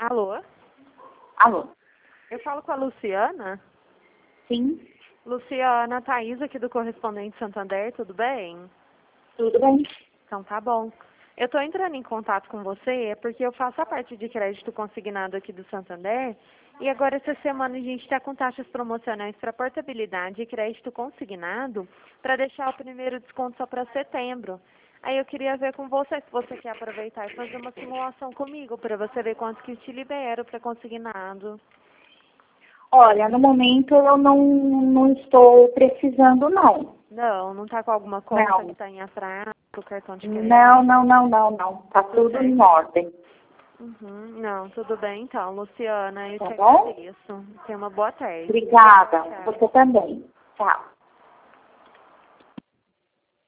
Alô? Alô? Eu falo com a Luciana? Sim, Luciana, Thaís aqui do Correspondente Santander, tudo bem? tudo bem? Então tá bom. Eu estou entrando em contato com você porque eu faço a parte de crédito consignado aqui do Santander e agora essa semana a gente está com taxas promocionais para portabilidade e crédito consignado para deixar o primeiro desconto só para setembro. Aí eu queria ver com você se você quer aproveitar e fazer uma simulação comigo para você ver quanto que te libero para consignado. Olha, no momento eu não estou precisando, não. Não está com alguma conta Não. que está em atraso, cartão de crédito? Não. Tá tudo em ordem. Não, tudo bem então, Luciana. Eu Tá te bom? agradeço. Tenha uma boa tarde. Obrigada. Tchau. Você também. Tchau.